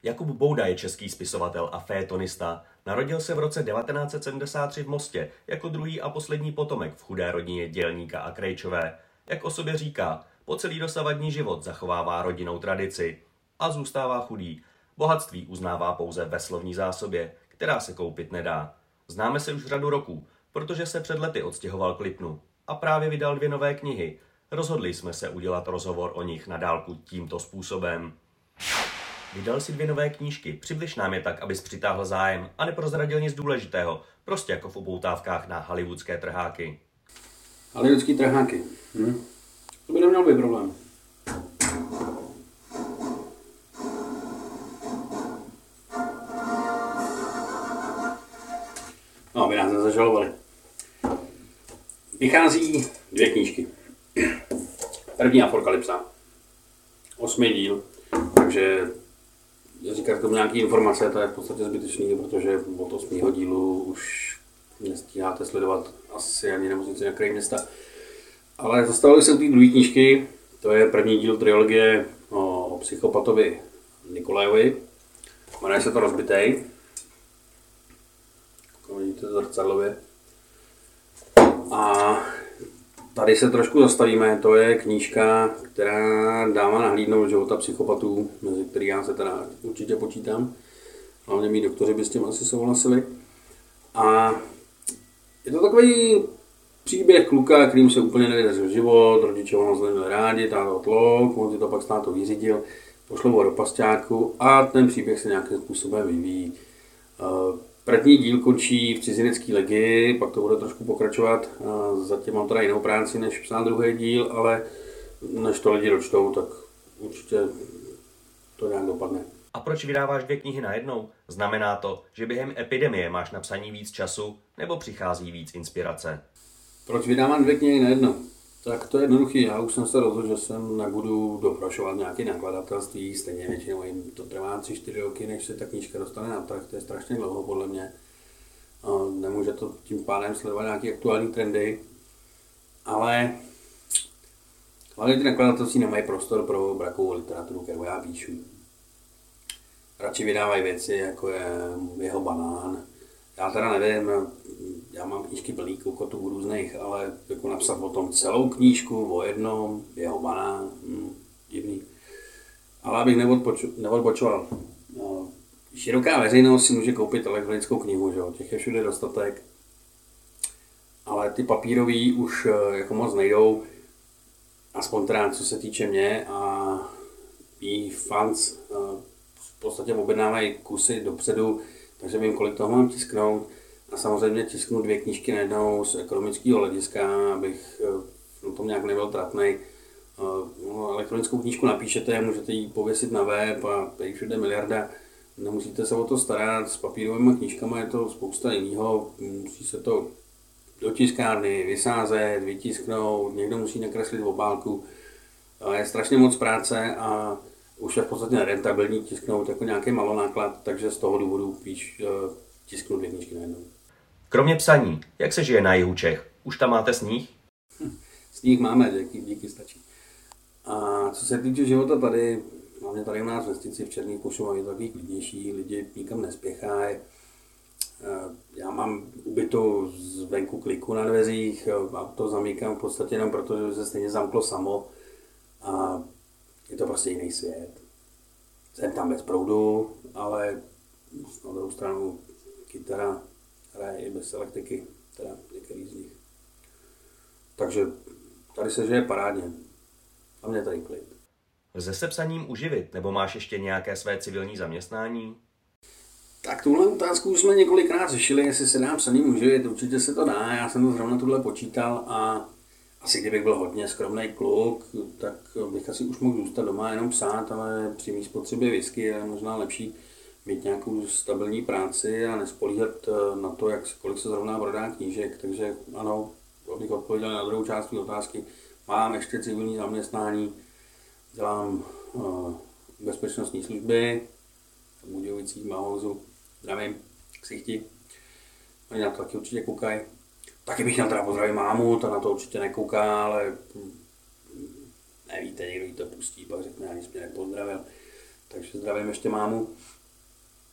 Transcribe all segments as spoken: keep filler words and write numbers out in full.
Jakub Bouda je český spisovatel a fétonista. Narodil se v roce devatenáct set sedmdesát tři v Mostě jako druhý a poslední potomek v chudé rodině dělníka a krejčové. Jak o sobě říká, po celý dosavadní život zachovává rodinnou tradici a zůstává chudý. Bohatství uznává pouze ve slovní zásobě, která se koupit nedá. Známe se už řadu roků, protože se před lety odstěhoval k Lipnu a právě vydal dvě nové knihy. Rozhodli jsme se udělat rozhovor o nich na dálku tímto způsobem. Vydal si dvě nové knížky, přibliž nám je tak, abys přitáhl zájem a neprozradil nic důležitého, prostě jako v upoutávkách na hollywoodské trháky. Hollywoodský trháky. Hm. To by neměl být problém. No, aby nás nezažalovali. Vychází dvě knížky. První Apokalypsa. Osmý díl. Takže já říkám k tomu nějaké informace, to je v podstatě zbytečný, protože od osmého dílu už nestíháte sledovat asi ani nemocnici na kraji města. Ale zastavili se u té druhé knížky, to je první díl trilogie o, o psychopatovi Nikolajovi. Jmenuje se to Rozbitej. Vidíte to zrcadlově. A tady se trošku zastavíme, to je knížka, která dává nahlídnout života psychopatů, mezi který já se teda určitě počítám. Hlavně mý doktoři by s tím asi souhlasili. A je to takový příběh kluka, kterým se úplně nevydařil život, rodiče ho moc neměli rádi, táto tlok, on si to pak státo vyřídil, pošlo ho do pasťáku a ten příběh se nějakým způsobem vyvíjí. První díl končí v cizinecké legii, pak to bude trošku pokračovat. Zatím mám teda jinou práci, než psát druhý díl, ale než to lidi dočtou, tak určitě to nějak dopadne. A proč vydáváš dvě knihy najednou? Znamená to, že během epidemie máš na psaní víc času, nebo přichází víc inspirace? Proč vydávám dvě knihy najednou? Tak to je jednoduchý. Já už jsem se rozhodl, že jsem nebudu doprašovat nějaké nakladatelství, stejně většinou jim to trvá tři čtyři roky, než se ta knížka dostane na trh, to je strašně dlouho podle mě. Nemůže to tím pádem sledovat nějaké aktuální trendy, ale hlavně ty nakladatelství nemají prostor pro brakovou literaturu, kterou já píšu. Radši vydávají věci, jako je Jeho banán. Já teda nevím, já mám knížky plný kokotů různých, ale jako napsat o tom celou knížku, o jednom, Jeho banán, hm, divný. Ale abych neodbočoval. No, široká veřejnost si může koupit elektronickou knihu, že jo? Těch je všude dostatek. Ale ty papírový už jako moc nejdou, aspoň teda co se týče mě a mých fans v podstatě objednávají kusy dopředu, takže vím, kolik toho mám tisknout. A samozřejmě tisknu dvě knížky najednou z ekonomického hlediska, abych na tom nějak nebyl trapnej. No, elektronickou knížku napíšete, můžete ji pověsit na web a je všude miliarda. Nemusíte se o to starat, s papírovými knížkami je to spousta jiného. Musí se to do tiskárny vysázet, vytisknout, někdo musí nakreslit obálku. Je strašně moc práce a už je v podstatě nerentabilní tisknout jako nějaký malonáklad, takže z toho důvodu píš tisknu dvě knížky najednou. Kromě psaní, jak se žije na jihu Čech? Už tam máte sníh? Hm, sníh máme, díky, díky stačí. A co se týče života tady, hlavně tady u nás v Vestici v Černých Pušovách je takový klidnější, lidi nikam nespěchají. Já mám ubytou zvenku kliku na dveřích, auto zamykám v podstatě jenom proto, že se stejně zamklo samo. A je to prostě jiný svět. Jsem tam bez proudu, ale na druhou stranu kytara hraje i bez elektriky, teda některý z nich. Takže tady se žije parádně. A mě tady klid. Lze se psaním uživit, nebo máš ještě nějaké své civilní zaměstnání? Tak tuhle otázku už jsme několikrát řešili, jestli se dá psaním uživit. Určitě se to dá, já jsem to zrovna tuhle počítal a asi kdybych byl hodně skromný kluk, tak bych asi už mohl zůstat doma jenom psát, ale při mý spotřebě whisky je možná lepší mít nějakou stabilní práci a nespolíhat na to, jak, kolik se zrovna prodá knížek. Takže ano, abych odpověděl na druhou část otázky, mám ještě civilní zaměstnání, dělám uh, bezpečnostní služby v Budějovicích, Mahozu, zdravím, ksichti, oni na to taky určitě koukají. Taky bych měl teda pozdravit mámu, ta na to určitě nekouká, ale nevíte, někdo jí to pustí, pak řekne, aniž mě nepozdravil. Takže zdravím ještě mámu.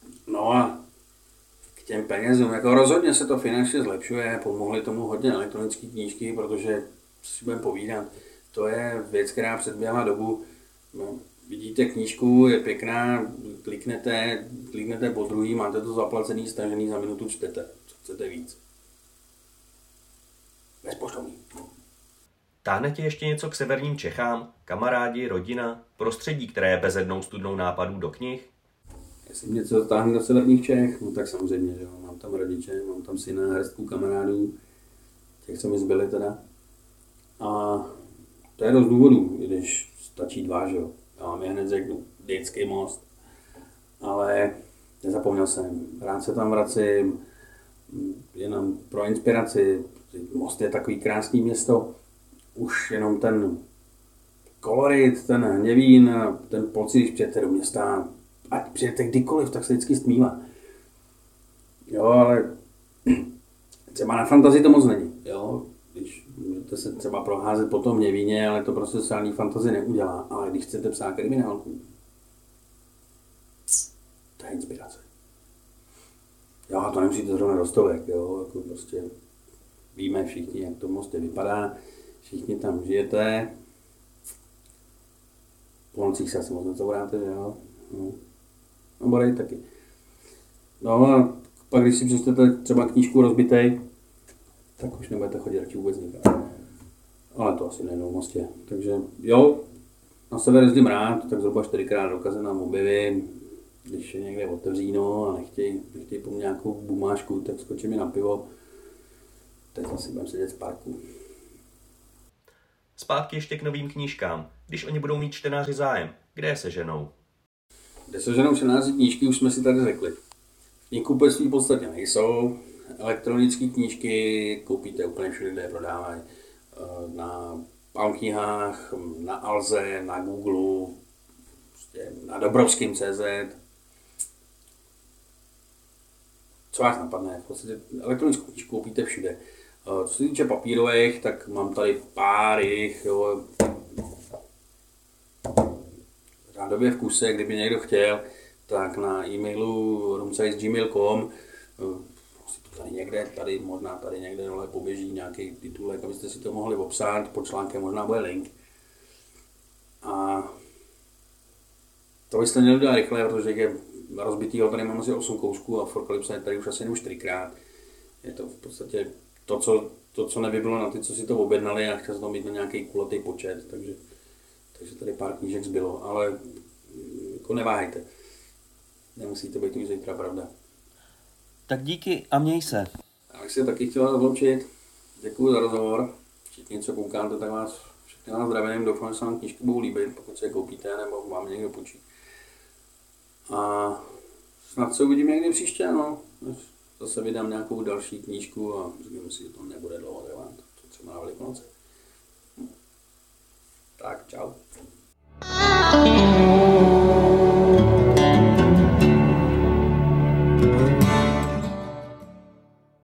No a k těm penězům, jako rozhodně se to finančně zlepšuje, pomohly tomu hodně elektronické knížky, protože si budeme povídat, to je věc, která předběhla dobu. No, vidíte knížku, je pěkná, kliknete, kliknete po druhý, máte to zaplacený, stažený, za minutu čtete, co chcete víc. Bezpoštovný. Táhne tě ještě něco k severním Čechám? Kamarádi, rodina, prostředí, které je bezednou studnou nápadů do knih? Jestli mě něco táhne do severních Čech, no tak samozřejmě, že jo. Mám tam rodiče, mám tam syna, hrstku kamarádů, těch, co mi zbyli teda. A to je dost důvodů, když stačí dva, že jo. Já vám je hned řeknu, Dětský most. Ale nezapomněl jsem, rád se tam vracím, jenom pro inspiraci. Most je takový krásný město, už jenom ten kolorit, ten hněvín, ten pocit, když přijete do města, ať přijete kdykoliv, tak se vždycky stmívá. Jo, ale třeba na fantazii to moc není, jo. Když můžete se třeba proházet po tom hněvíně, ale to prostě sociální fantazii neudělá. Ale když chcete psát kriminálku, to je inspirace. Jo, a to nemusíte zrovna do stovek, jo, jako prostě víme všichni, jak to Mostě vypadá, všichni tam žijete. Po nocích se asi moc necouráte, že jo? No. No, Borej taky. No a pak, když si přečtete třeba knížku Rozbitej, tak už nebudete chodit radši vůbec nikam. Ale to asi nejenom v Mostě. Takže jo, na sever jezdím rád, tak zhruba čtyřikrát do kaze nám objevím. Když je někde otevříno a nechtějí, nechtějí po nějakou bumášku, tak skočím mi na pivo. Teď asi budeme sedět v parku. Zpátky ještě k novým knížkám. Když oni budou mít čtenáři zájem, kde je seženou? Kde seženou čtenáři knížky, už jsme si tady řekli. V knihkupectví v podstatě nejsou. Elektronické knížky koupíte úplně všude, kde je prodávají. Na Palm knihách, na Alze, na Google, prostě na Dobrovským tečka cé zet. Co vás napadne? V podstatě elektronickou knížku koupíte všude. Co se týče papírových, tak mám tady pár jich, jo. Řádově v kuse, kdyby někdo chtěl, tak na e-mailu roomsize tečka gmail tečka com. Tady někde, tady možná tady někde dole poběží nějaký titulek, abyste si to mohli obsát, pod článkem možná bude link. A to byste měli udělat rychle, protože je rozbitýho, tady mám asi osm kousků a Forkalypsa je tady už asi jenom čtyřikrát. Je to v podstatě to, co, to, co nevybylo na ty, co si to objednali a chtěl se to mít na nějaký kulatý počet, takže, takže tady pár knížek zbylo, ale jako neváhejte. Nemusíte být už zítra, pravda. Tak díky a měj se. Já bych si taky chtěla odloučit. Děkuji za rozhovor. Všichni, co koukáte, tak vás všechny vás zdravím. Doufám, že se vám knížky budou líbit, pokud si je koupíte nebo vám někdo půjčí. A snad se uvidíme někdy příště, no. Zase vydám nějakou další knížku a říkám si, že to nebude dlouho trvat. To třeba na Velikonoce. Tak, čau.